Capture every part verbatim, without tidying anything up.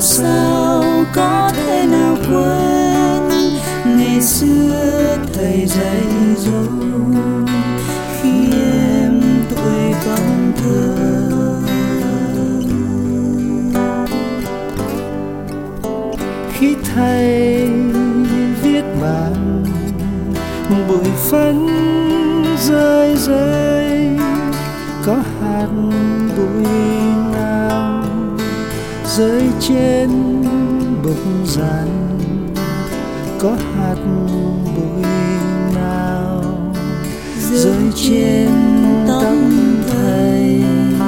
sao có thể nào quên ngày xưa thầy dạy dỗ khi em tuổi còn thơ. Khi thầy viết bàn bụi phấn rơi rơi, có hạt bụi nào rơi trên bục giàn, có hạt bụi nào rơi trên tóc thầy.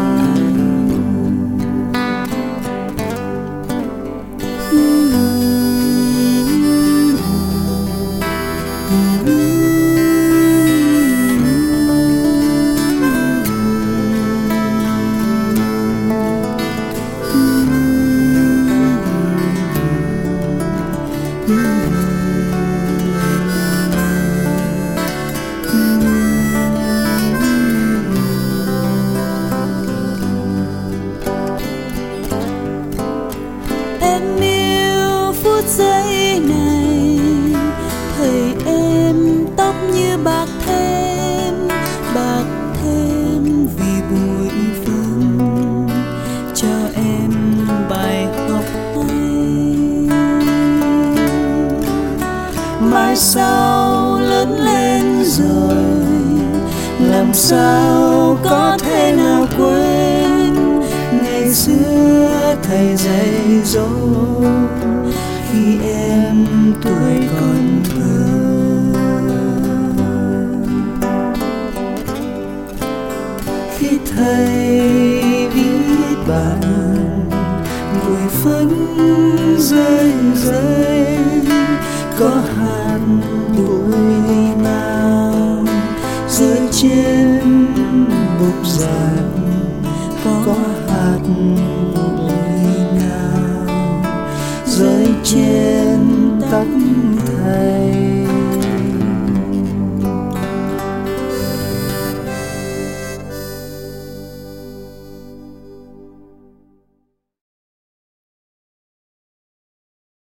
Em yêu phút giây này, thầy em tóc như bạc thêm, bạc thêm vì bụi phấn, cho em bài học hay. Mai sau lớn lên rồi, làm sao có thể nào quên ngày xưa thầy dạy dỗ khi em tuổi còn thơ. Khi thầy viết bàn bụi phấn rơi rơi, có hạt bụi nào rơi trên bục giàn, có